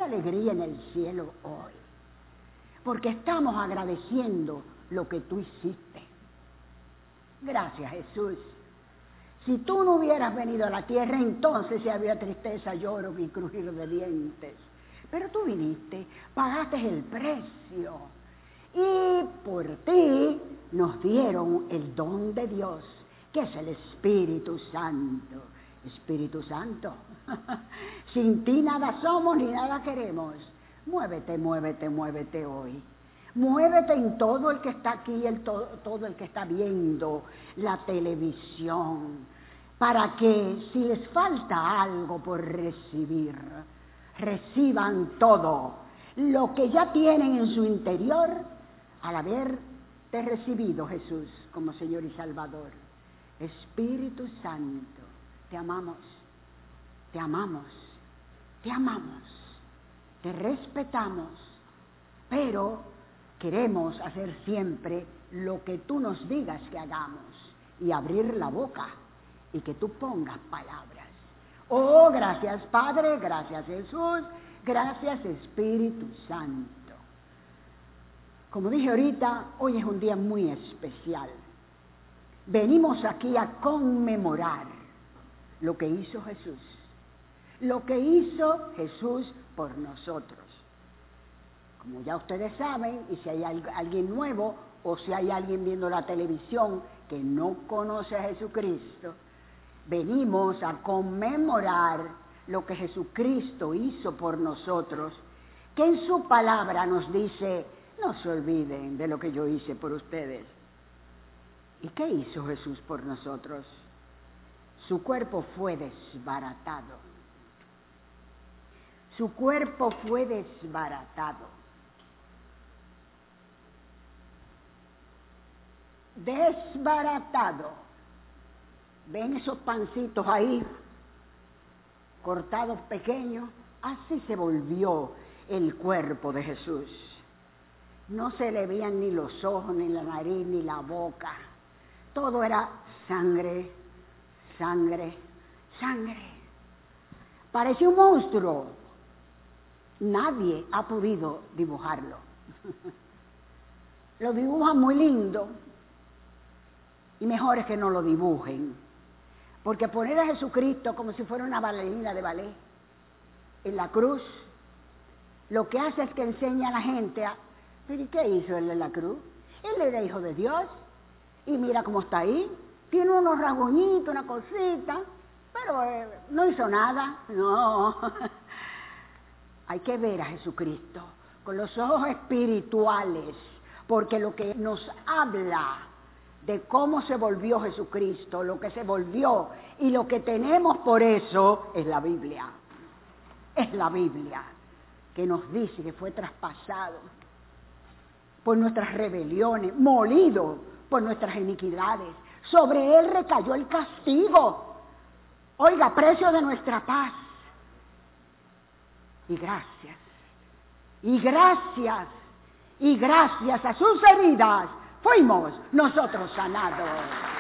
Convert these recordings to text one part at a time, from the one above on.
alegría en el cielo hoy, porque estamos agradeciendo lo que tú hiciste. Gracias, Jesús. Si tú no hubieras venido a la tierra, entonces sí había tristeza, lloro y crujir de dientes. Pero tú viniste, pagaste el precio. Y por ti nos dieron el don de Dios, que es el Espíritu Santo. Espíritu Santo, sin ti nada somos ni nada queremos. Muévete, muévete, muévete hoy. Muévete en todo el que está aquí, todo el que está viendo la televisión, para que si les falta algo por recibir, reciban todo lo que ya tienen en su interior al haberte recibido, Jesús, como Señor y Salvador. Espíritu Santo, te amamos, te amamos, te amamos, te respetamos, pero queremos hacer siempre lo que tú nos digas que hagamos y abrir la boca y que tú pongas palabras. Oh, gracias Padre, gracias Jesús, gracias Espíritu Santo. Como dije ahorita, hoy es un día muy especial. Venimos aquí a conmemorar lo que hizo Jesús, lo que hizo Jesús por nosotros. Como ya ustedes saben, y si hay alguien nuevo o si hay alguien viendo la televisión que no conoce a Jesucristo, venimos a conmemorar lo que Jesucristo hizo por nosotros, que en su palabra nos dice, no se olviden de lo que yo hice por ustedes. ¿Y qué hizo Jesús por nosotros? Su cuerpo fue desbaratado. Su cuerpo fue desbaratado. Desbaratado. ¿Ven esos pancitos ahí, cortados pequeños? Así se volvió el cuerpo de Jesús. No se le veían ni los ojos, ni la nariz, ni la boca. Todo era sangre, sangre, sangre. Parecía un monstruo. Nadie ha podido dibujarlo. Lo dibujan muy lindo y mejor es que no lo dibujen, porque poner a Jesucristo como si fuera una bailarina de ballet en la cruz, lo que hace es que enseña a la gente a, ¿pero y qué hizo él en la cruz? Él era hijo de Dios y mira cómo está ahí, tiene unos rasguñitos, una cosita, pero no hizo nada, no. Hay que ver a Jesucristo con los ojos espirituales, porque lo que nos habla de cómo se volvió Jesucristo, lo que se volvió y lo que tenemos por eso es la Biblia. Es la Biblia que nos dice que fue traspasado por nuestras rebeliones, molido por nuestras iniquidades. Sobre él recayó el castigo. Oiga, precio de nuestra paz. Y gracias, y gracias, y gracias a sus heridas fuimos nosotros sanados.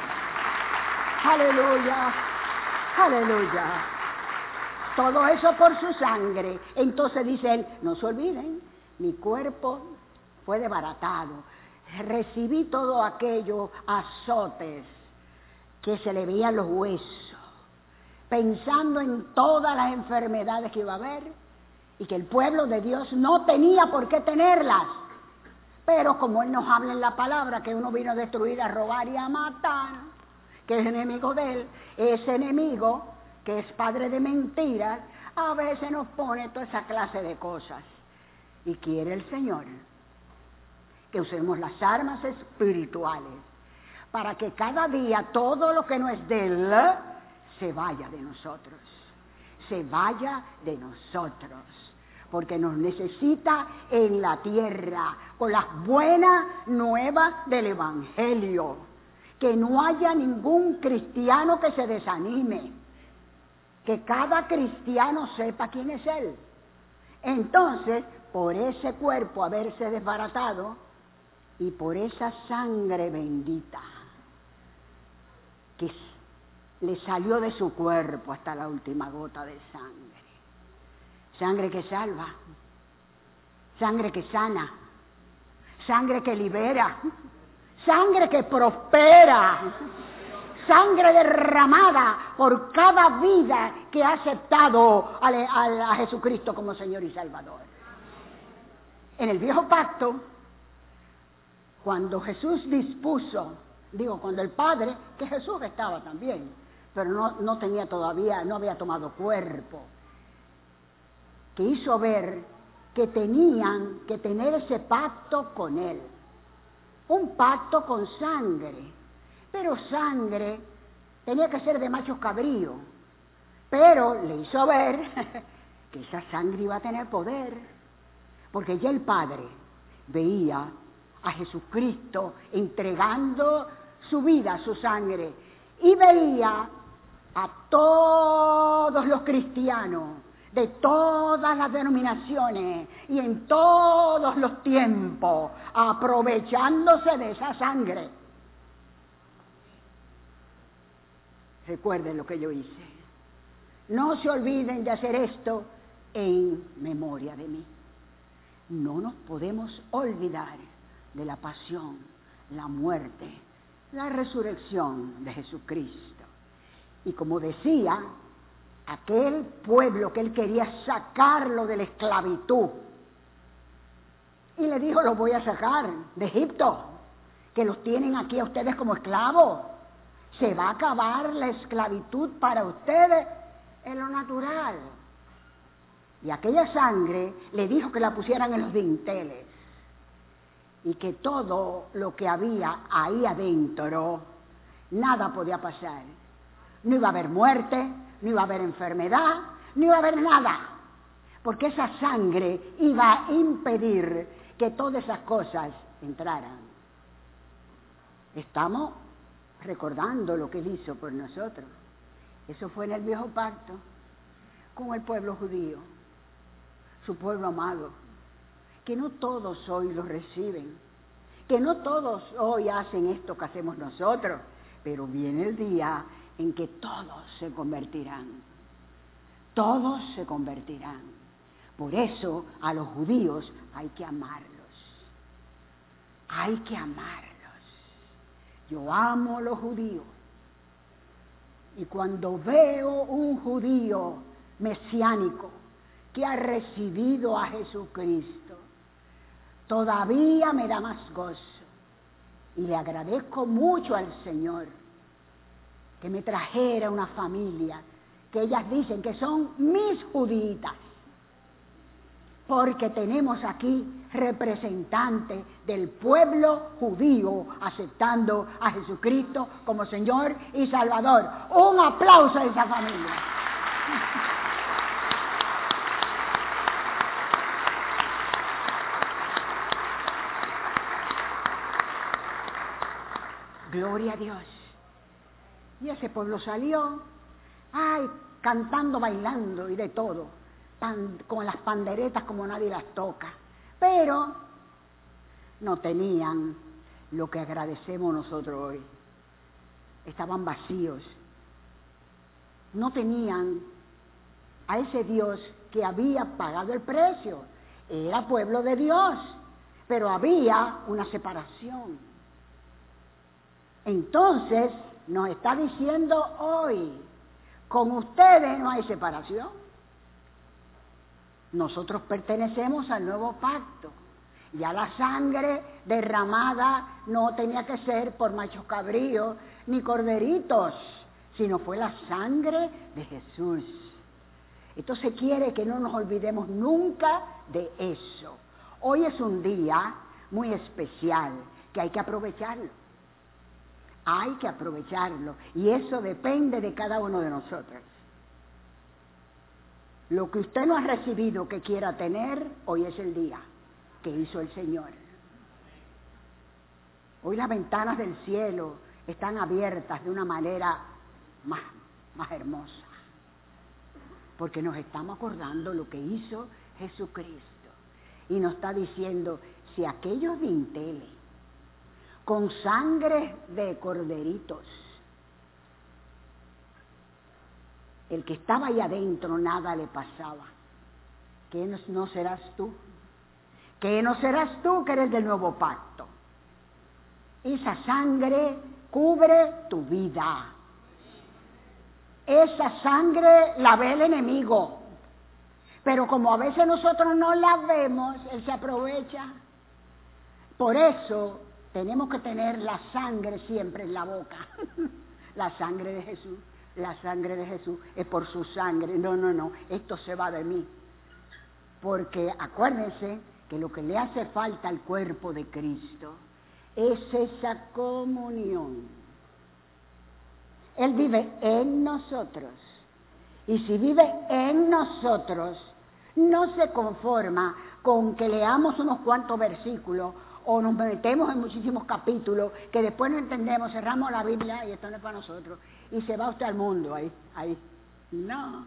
Aleluya, aleluya. Todo eso por su sangre. Entonces dice él, no se olviden, mi cuerpo fue desbaratado. Recibí todo aquello azotes que se le veían los huesos, pensando en todas las enfermedades que iba a haber, y que el pueblo de Dios no tenía por qué tenerlas. Pero como Él nos habla en la palabra, que uno vino a destruir, a robar y a matar, que es enemigo de Él, ese enemigo, que es padre de mentiras, a veces nos pone toda esa clase de cosas. Y quiere el Señor que usemos las armas espirituales, para que cada día todo lo que no es de Él, se vaya de nosotros. Se vaya de nosotros, porque nos necesita en la tierra con las buenas nuevas del Evangelio, que no haya ningún cristiano que se desanime, que cada cristiano sepa quién es Él. Entonces, por ese cuerpo haberse desbaratado y por esa sangre bendita que le salió de su cuerpo hasta la última gota de sangre, Sangre que salva, sangre que sana, sangre que libera, sangre que prospera, sangre derramada por cada vida que ha aceptado a Jesucristo como Señor y Salvador. En el viejo pacto, cuando Jesús dispuso, cuando el Padre, que Jesús estaba también, pero no tenía todavía, no había tomado cuerpo, que hizo ver que tenían que tener ese pacto con Él. Un pacto con sangre, pero sangre tenía que ser de machos cabríos, pero le hizo ver que esa sangre iba a tener poder, porque ya el Padre veía a Jesucristo entregando su vida, su sangre, y veía a todos los cristianos de todas las denominaciones y en todos los tiempos, aprovechándose de esa sangre. Recuerden lo que yo hice. No se olviden de hacer esto en memoria de mí. No nos podemos olvidar de la pasión, la muerte, la resurrección de Jesucristo. Y como decía, aquel pueblo que él quería sacarlo de la esclavitud, y le dijo, los voy a sacar de Egipto, que los tienen aquí a ustedes como esclavos. Se va a acabar la esclavitud para ustedes en lo natural. Y aquella sangre le dijo que la pusieran en los dinteles, y que todo lo que había ahí adentro, nada podía pasar. No iba a haber muerte, no iba a haber enfermedad, no iba a haber nada, porque esa sangre iba a impedir que todas esas cosas entraran. Estamos recordando lo que Él hizo por nosotros. Eso fue en el viejo pacto, con el pueblo judío, su pueblo amado, que no todos hoy lo reciben, que no todos hoy hacen esto que hacemos nosotros, pero viene el día en que todos se convertirán. Todos se convertirán. Por eso a los judíos hay que amarlos. Hay que amarlos. Yo amo a los judíos. Y cuando veo un judío mesiánico que ha recibido a Jesucristo, todavía me da más gozo. Y le agradezco mucho al Señor que me trajera una familia que ellas dicen que son mis juditas, porque tenemos aquí representantes del pueblo judío aceptando a Jesucristo como Señor y Salvador. Un aplauso a esa familia. Gloria a Dios. Y ese pueblo salió, cantando, bailando y de todo, con las panderetas como nadie las toca. Pero no tenían lo que agradecemos nosotros hoy. Estaban vacíos. No tenían a ese Dios que había pagado el precio. Era pueblo de Dios, pero había una separación. Entonces nos está diciendo hoy, con ustedes no hay separación. Nosotros pertenecemos al nuevo pacto. Ya la sangre derramada no tenía que ser por machos cabríos ni corderitos, sino fue la sangre de Jesús. Entonces quiere que no nos olvidemos nunca de eso. Hoy es un día muy especial que hay que aprovecharlo. Hay que aprovecharlo, y eso depende de cada uno de nosotros. Lo que usted no ha recibido que quiera tener, hoy es el día que hizo el Señor. Hoy las ventanas del cielo están abiertas de una manera más hermosa, porque nos estamos acordando lo que hizo Jesucristo, y nos está diciendo, si aquellos dinteles con sangre de corderitos, el que estaba ahí adentro nada le pasaba, ¿Qué no serás tú? ¿Qué no serás tú que eres del nuevo pacto? Esa sangre cubre tu vida. Esa sangre la ve el enemigo. Pero como a veces nosotros no la vemos, él se aprovecha. Por eso tenemos que tener la sangre siempre en la boca. La sangre de Jesús, la sangre de Jesús, es por su sangre. No, esto se va de mí. Porque acuérdense que lo que le hace falta al cuerpo de Cristo es esa comunión. Él vive en nosotros. Y si vive en nosotros, no se conforma con que leamos unos cuantos versículos o nos metemos en muchísimos capítulos que después no entendemos, cerramos la Biblia y esto no es para nosotros. Y se va usted al mundo ahí. No.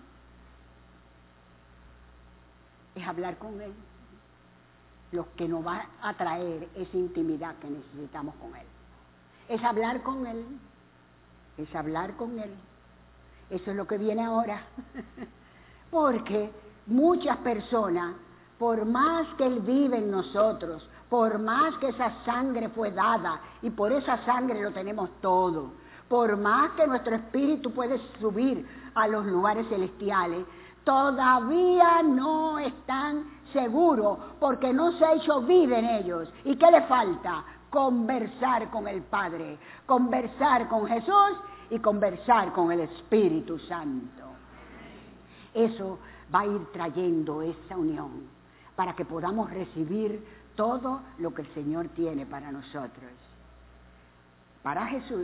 Es hablar con Él. Lo que nos va a traer esa intimidad que necesitamos con Él. Es hablar con Él. Es hablar con Él. Eso es lo que viene ahora. Porque muchas personas, por más que Él vive en nosotros, por más que esa sangre fue dada, y por esa sangre lo tenemos todo, por más que nuestro espíritu puede subir a los lugares celestiales, todavía no están seguros, porque no se ha hecho vida en ellos. ¿Y qué le falta? Conversar con el Padre, conversar con Jesús y conversar con el Espíritu Santo. Eso va a ir trayendo esa unión para que podamos recibir todo lo que el Señor tiene para nosotros. Para Jesús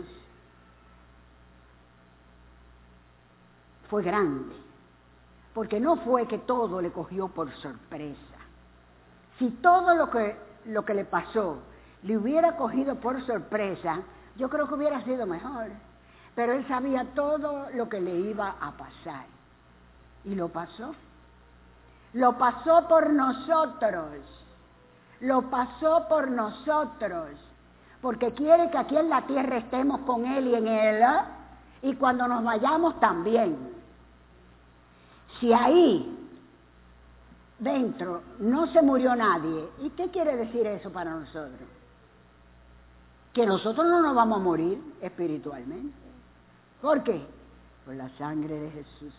fue grande, porque no fue que todo le cogió por sorpresa. Si todo lo que le pasó le hubiera cogido por sorpresa, yo creo que hubiera sido mejor. Pero Él sabía todo lo que le iba a pasar. Y lo pasó. Lo pasó por nosotros. Lo pasó por nosotros. Porque quiere que aquí en la tierra estemos con Él y en Él. Y cuando nos vayamos también. Si ahí dentro no se murió nadie, ¿y qué quiere decir eso para nosotros? Que nosotros no nos vamos a morir espiritualmente. ¿Por qué? Por la sangre de Jesús.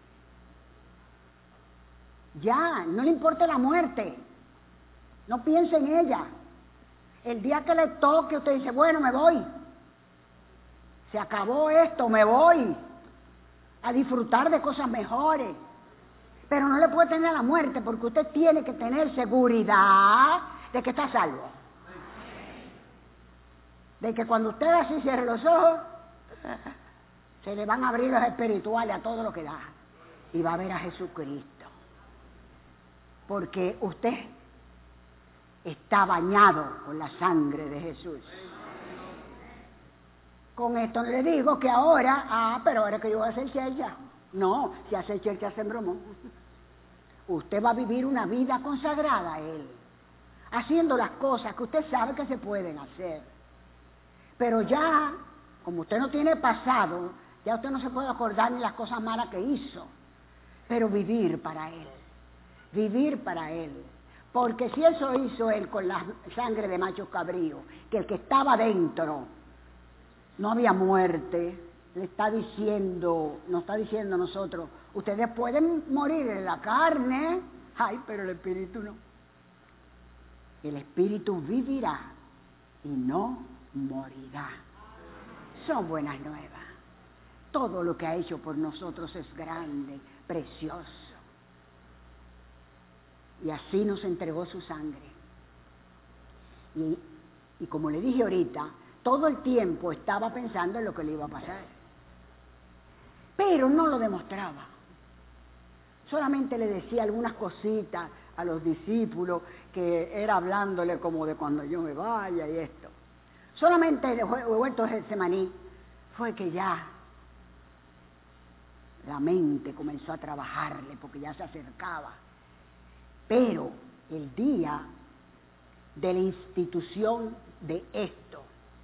Ya, no le importa la muerte. No piense en ella. El día que le toque, usted dice, bueno, me voy. Se acabó esto, me voy. A disfrutar de cosas mejores. Pero no le puede tener la muerte, porque usted tiene que tener seguridad de que está salvo. De que cuando usted así cierre los ojos, se le van a abrir los espirituales a todo lo que da. Y va a ver a Jesucristo. Porque usted está bañado con la sangre de Jesús. Con esto le digo que ahora, pero ahora que yo voy a hacer chercha. No, si hace chercha se embromó. Usted va a vivir una vida consagrada a Él. Haciendo las cosas que usted sabe que se pueden hacer. Pero ya, como usted no tiene pasado, ya usted no se puede acordar ni las cosas malas que hizo. Pero vivir para Él. Vivir para Él. Porque si eso hizo Él con la sangre de macho cabrío, que el que estaba dentro no había muerte, le está diciendo, nos está diciendo a nosotros, ustedes pueden morir en la carne, ay, pero el espíritu no. El espíritu vivirá y no morirá. Son buenas nuevas. Todo lo que ha hecho por nosotros es grande, precioso. Y así nos entregó su sangre. Y como le dije ahorita, todo el tiempo estaba pensando en lo que le iba a pasar. Pero no lo demostraba. Solamente le decía algunas cositas a los discípulos, que era hablándole como de cuando yo me vaya y esto. Solamente el huerto de Getsemaní fue que ya la mente comenzó a trabajarle porque ya se acercaba. Pero el día de la institución de esto,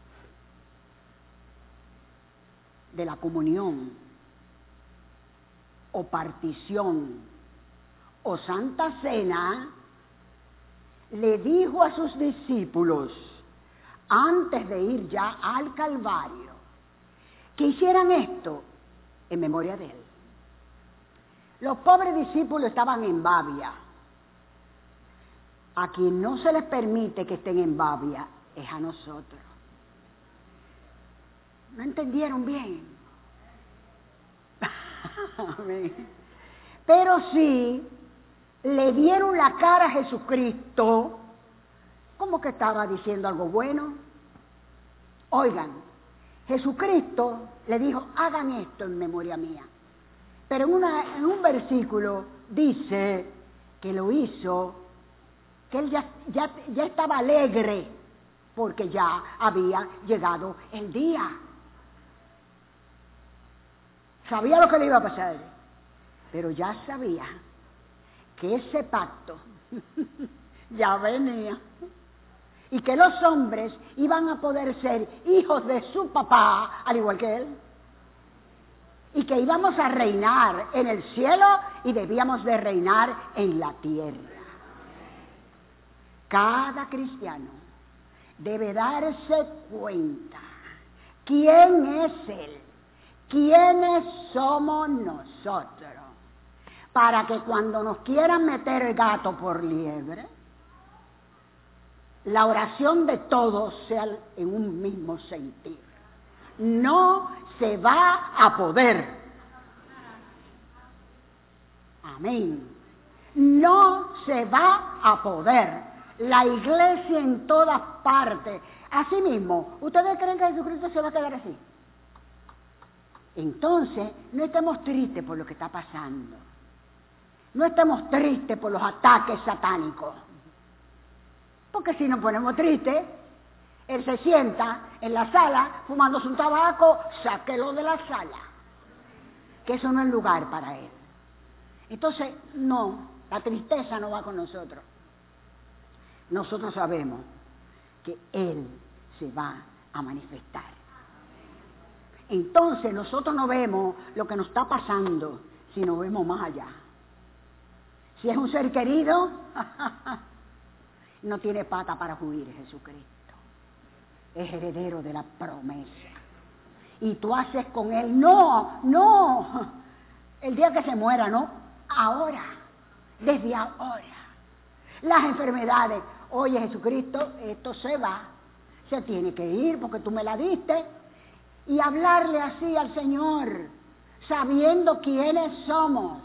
de la comunión, o partición, o Santa Cena, le dijo a sus discípulos, antes de ir ya al Calvario, que hicieran esto en memoria de él. Los pobres discípulos estaban en babia. A quien no se les permite que estén en babia es a nosotros. ¿No entendieron bien? Pero sí le dieron la cara a Jesucristo como que estaba diciendo algo bueno. Oigan, Jesucristo le dijo, hagan esto en memoria mía. Pero en un versículo dice que lo hizo, que él ya estaba alegre porque ya había llegado el día. Sabía lo que le iba a pasar, pero ya sabía que ese pacto ya venía y que los hombres iban a poder ser hijos de su papá, al igual que él, y que íbamos a reinar en el cielo y debíamos de reinar en la tierra. Cada cristiano debe darse cuenta quién es él, quiénes somos nosotros, para que cuando nos quieran meter el gato por liebre, la oración de todos sea en un mismo sentir. No se va a poder. Amén. No se va a poder. La iglesia en todas partes. Así mismo, ¿ustedes creen que Jesucristo se va a quedar así? Entonces, no estemos tristes por lo que está pasando. No estemos tristes por los ataques satánicos. Porque si nos ponemos tristes, él se sienta en la sala fumándose un tabaco, sáquelo de la sala. Que eso no es lugar para él. Entonces, no, la tristeza no va con nosotros. Nosotros sabemos que él se va a manifestar. Entonces, nosotros no vemos lo que nos está pasando, sino vemos más allá. Si es un ser querido, no tiene pata para huir Jesucristo. Es heredero de la promesa. Y tú haces con él, no, el día que se muera, no, ahora, desde ahora. Las enfermedades, oye Jesucristo, esto se va, se tiene que ir porque tú me la diste. Y hablarle así al Señor, sabiendo quiénes somos.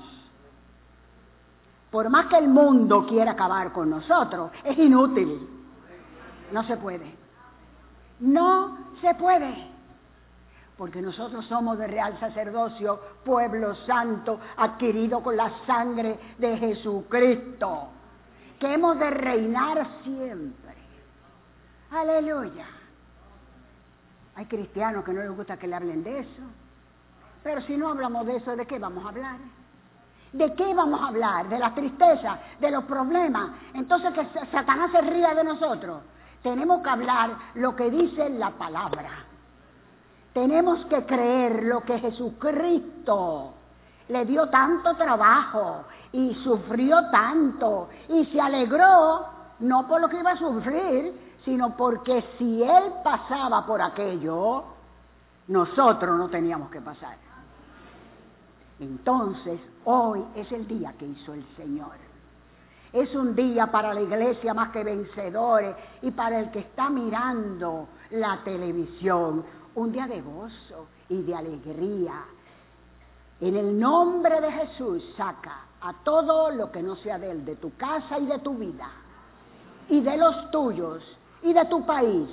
Por más que el mundo quiera acabar con nosotros, es inútil. No se puede. No se puede. Porque nosotros somos de real sacerdocio, pueblo santo, adquirido con la sangre de Jesucristo, que hemos de reinar siempre. Aleluya. Hay cristianos que no les gusta que le hablen de eso. Pero si no hablamos de eso, ¿de qué vamos a hablar? ¿De qué vamos a hablar? De la tristeza, de los problemas. Entonces que Satanás se ría de nosotros. Tenemos que hablar lo que dice la palabra. Tenemos que creer lo que Jesucristo le dio tanto trabajo y sufrió tanto y se alegró, no por lo que iba a sufrir, sino porque si Él pasaba por aquello, nosotros no teníamos que pasar. Entonces, hoy es el día que hizo el Señor. Es un día para la iglesia más que vencedores y para el que está mirando la televisión. Un día de gozo y de alegría. En el nombre de Jesús, saca a todo lo que no sea de Él, de tu casa y de tu vida, y de los tuyos, y de tu país.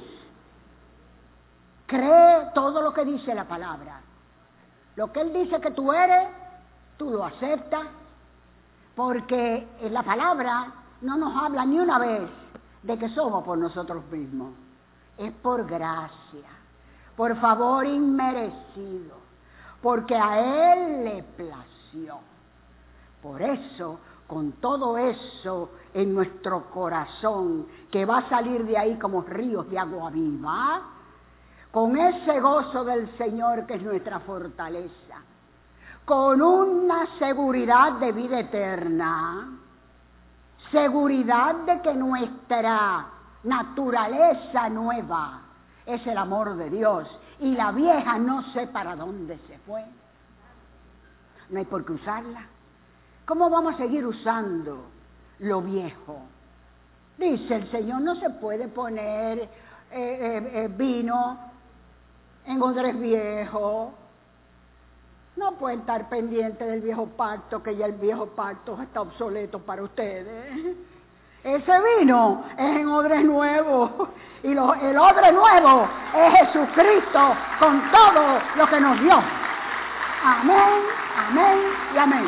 Cree todo lo que dice la palabra. Lo que Él dice que tú eres, tú lo aceptas, porque en la palabra no nos habla ni una vez de que somos por nosotros mismos. Es por gracia, por favor inmerecido, porque a Él le plació. Por eso, con todo eso en nuestro corazón, que va a salir de ahí como ríos de agua viva, con ese gozo del Señor que es nuestra fortaleza, con una seguridad de vida eterna, seguridad de que nuestra naturaleza nueva es el amor de Dios y la vieja no sé para dónde se fue. No hay por qué usarla. ¿Cómo vamos a seguir usando lo viejo? Dice el Señor, no se puede poner vino en odres viejos. No pueden estar pendientes del viejo pacto, que ya el viejo pacto está obsoleto para ustedes. Ese vino es en odres nuevos, y el odre nuevo es Jesucristo con todo lo que nos dio. Amén, amén y amén.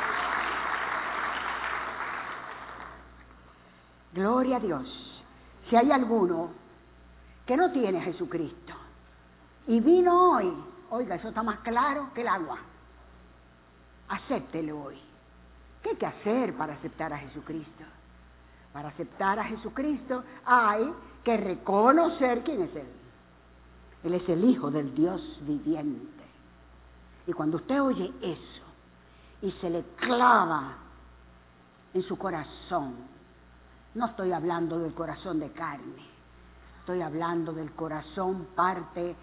Gloria a Dios. Si hay alguno que no tiene a Jesucristo y vino hoy, oiga, eso está más claro que el agua. Acéptelo hoy. ¿Qué hay que hacer para aceptar a Jesucristo? Para aceptar a Jesucristo hay que reconocer quién es Él. Él es el Hijo del Dios viviente. Y cuando usted oye eso y se le clava en su corazón, no estoy hablando del corazón de carne, estoy hablando del corazón parte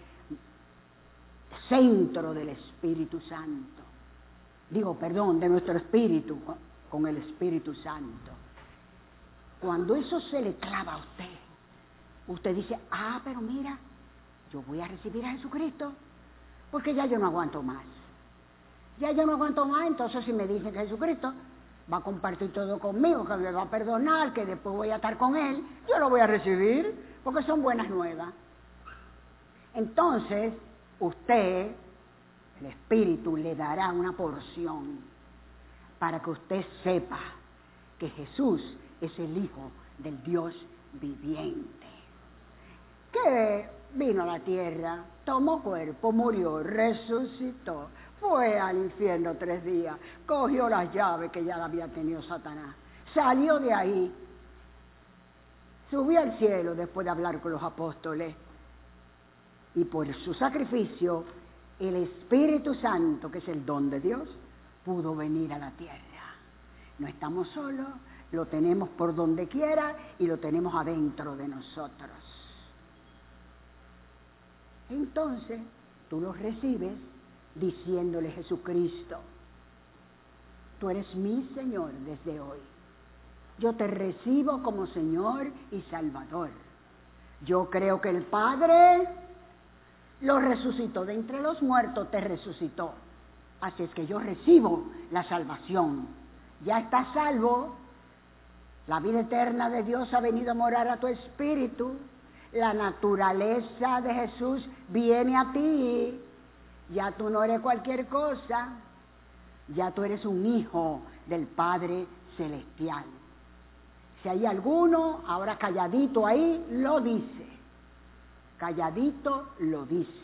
centro del Espíritu Santo. Digo, perdón, de nuestro espíritu con el Espíritu Santo. Cuando eso se le clava a usted, usted dice, pero mira, yo voy a recibir a Jesucristo, porque ya yo no aguanto más. Ya yo no aguanto más, entonces si me dicen que Jesucristo va a compartir todo conmigo, que me va a perdonar, que después voy a estar con Él, yo lo voy a recibir, porque son buenas nuevas. Entonces, usted, el Espíritu, le dará una porción para que usted sepa que Jesús es el Hijo del Dios viviente, que vino a la tierra, tomó cuerpo, murió, resucitó, fue al infierno 3 días, cogió las llaves que ya la había tenido Satanás, salió de ahí, subió al cielo después de hablar con los apóstoles, y por su sacrificio el Espíritu Santo, que es el don de Dios, pudo venir a la tierra. No estamos solos, lo tenemos por donde quiera y lo tenemos adentro de nosotros. Entonces, tú los recibes diciéndole, Jesucristo, tú eres mi Señor desde hoy. Yo te recibo como Señor y Salvador. Yo creo que el Padre lo resucitó de entre los muertos, te resucitó. Así es que yo recibo la salvación. Ya estás salvo. La vida eterna de Dios ha venido a morar a tu espíritu. La naturaleza de Jesús viene a ti. Ya tú no eres cualquier cosa. Ya tú eres un hijo del Padre Celestial. Si hay alguno, ahora calladito ahí, lo dice. Calladito lo dice.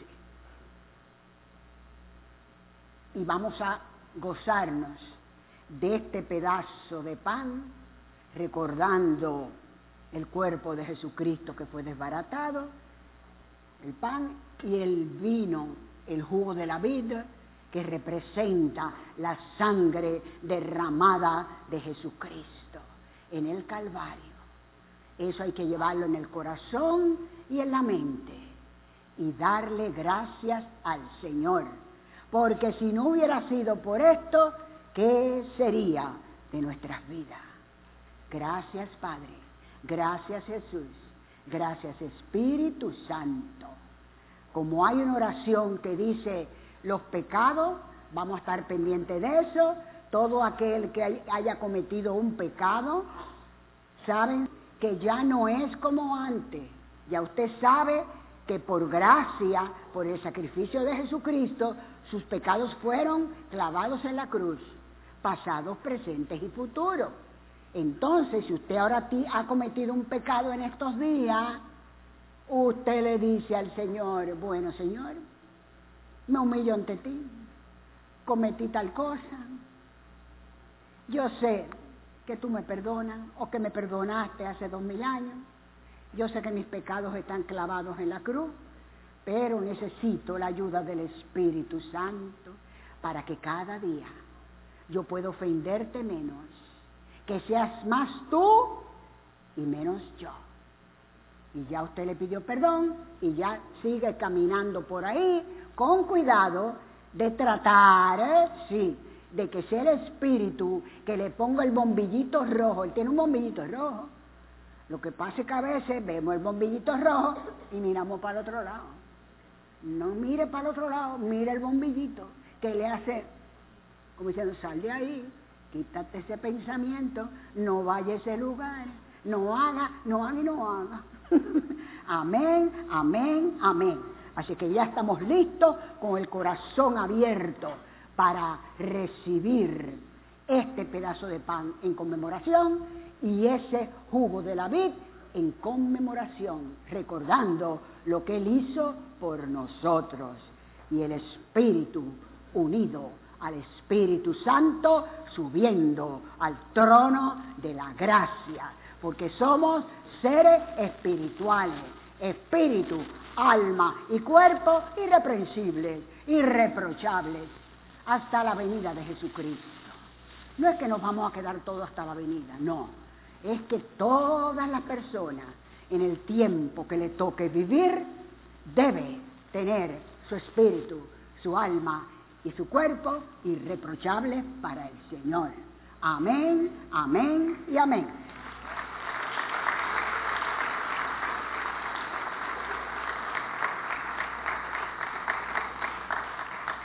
Y vamos a gozarnos de este pedazo de pan, recordando el cuerpo de Jesucristo que fue desbaratado, el pan y el vino, el jugo de la vida, que representa la sangre derramada de Jesucristo en el Calvario. Eso hay que llevarlo en el corazón y en la mente y darle gracias al Señor, porque si no hubiera sido por esto, ¿qué sería de nuestras vidas? Gracias, Padre, gracias, Jesús, gracias, Espíritu Santo. Como hay una oración que dice los pecados, vamos a estar pendientes de eso. Todo aquel que haya cometido un pecado, saben que ya no es como antes. Ya usted sabe que por gracia, por el sacrificio de Jesucristo, sus pecados fueron clavados en la cruz, pasados, presentes y futuros. Entonces, si usted ahora ha cometido un pecado en estos días, usted le dice al Señor, bueno, Señor, me humillo ante ti, cometí tal cosa, yo sé que tú me perdonas o que me perdonaste hace 2000 años, yo sé que mis pecados están clavados en la cruz, pero necesito la ayuda del Espíritu Santo para que cada día yo pueda ofenderte menos, que seas más tú y menos yo. Y ya usted le pidió perdón y ya sigue caminando por ahí con cuidado de tratar, de que sea el espíritu que le ponga el bombillito rojo. Él tiene un bombillito rojo. Lo que pasa es que a veces vemos el bombillito rojo y miramos para el otro lado. No mire para el otro lado, mire el bombillito que le hace, como diciendo, sal de ahí, quítate ese pensamiento, no vaya a ese lugar, no haga y no haga. Amén, amén, amén. Así que ya estamos listos con el corazón abierto para recibir este pedazo de pan en conmemoración y ese jugo de la vid en conmemoración, recordando lo que Él hizo por nosotros. Y el Espíritu unido al Espíritu Santo subiendo al trono de la gracia, porque somos seres espirituales, espíritu, alma y cuerpo irreprensibles, irreprochables, hasta la venida de Jesucristo. No es que nos vamos a quedar todos hasta la venida, no. Es que todas las personas, en el tiempo que le toque vivir, debe tener su espíritu, su alma y su cuerpo irreprochables para el Señor. Amén, amén y amén.